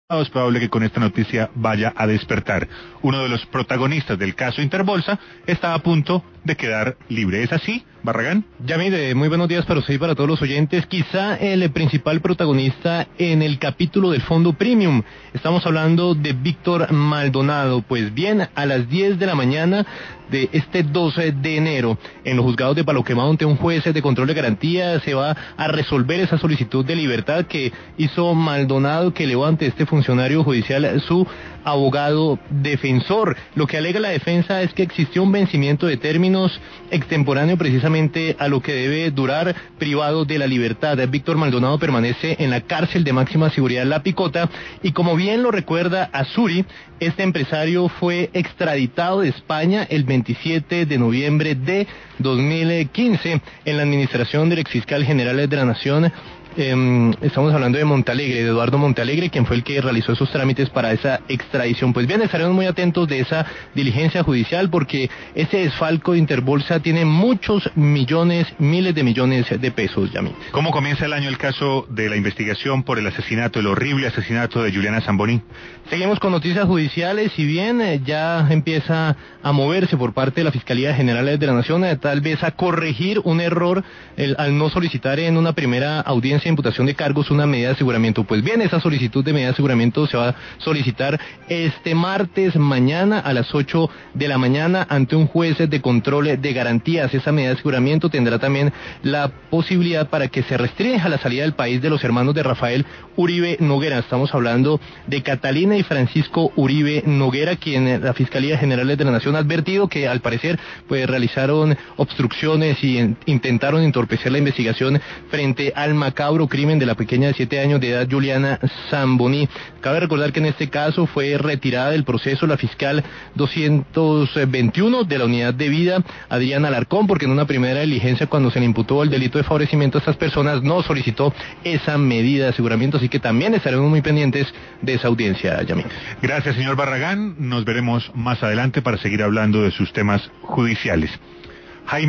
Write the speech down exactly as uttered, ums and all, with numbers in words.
Es probable que con esta noticia vaya a despertar. Uno de los protagonistas del caso Interbolsa está a punto de quedar libre. ¿Es así, Barragán? Yamil, muy buenos días para usted y para todos los oyentes. Quizá el principal protagonista en el capítulo del Fondo Premium. Estamos hablando de Víctor Maldonado. Pues bien, a las diez de la mañana de este doce de enero, en los juzgados de Palo Quemado, ante un juez de control de garantía, se va a resolver esa solicitud de libertad que hizo Maldonado, que elevó ante este funcionario judicial su abogado defensor. Lo que alega la defensa es que existió un vencimiento de términos extemporáneo precisamente a lo que debe durar privado de la libertad. Víctor Maldonado permanece en la cárcel de máxima seguridad La Picota y, como bien lo recuerda Azuri, este empresario fue extraditado de España el veintisiete de noviembre de dos mil quince en la administración del exfiscal general de la Nación. Eh, estamos hablando de Montalegre, de Eduardo Montalegre, quien fue el que realizó esos trámites para esa extradición. Pues bien, estaremos muy atentos de esa diligencia judicial, porque ese desfalco de Interbolsa tiene muchos millones, miles de millones de pesos, Yamil. ¿Cómo comienza el año el caso de la investigación por el asesinato, el horrible asesinato de Juliana Zamboni? Seguimos con noticias judiciales. Si bien eh, ya empieza a moverse por parte de la Fiscalía General de la Nación, eh, tal vez a corregir un error el, al no solicitar en una primera audiencia de imputación de cargos una medida de aseguramiento. Pues bien, esa solicitud de medida de aseguramiento se va a solicitar este martes mañana a las ocho de la mañana ante un juez de control de garantías. Esa medida de aseguramiento tendrá también la posibilidad para que se restrinja la salida del país de los hermanos de Rafael Uribe Noguera. Estamos hablando de Catalina y Francisco Uribe Noguera, quien la Fiscalía General de la Nación ha advertido que al parecer pues realizaron obstrucciones y en, intentaron entorpecer la investigación frente al macabro crimen de la pequeña de siete años de edad Juliana Zamboni. Cabe recordar que en este caso fue retirada del proceso la fiscal doscientos veintiuno de la unidad de vida, Adriana Alarcón, porque en una primera diligencia, cuando se le imputó el delito de favorecimiento a estas personas, no solicitó esa medida de aseguramiento, así que también estaremos muy pendientes de esa audiencia, Yamil. Gracias, señor Barragán. Nos veremos más adelante para seguir hablando de sus temas judiciales.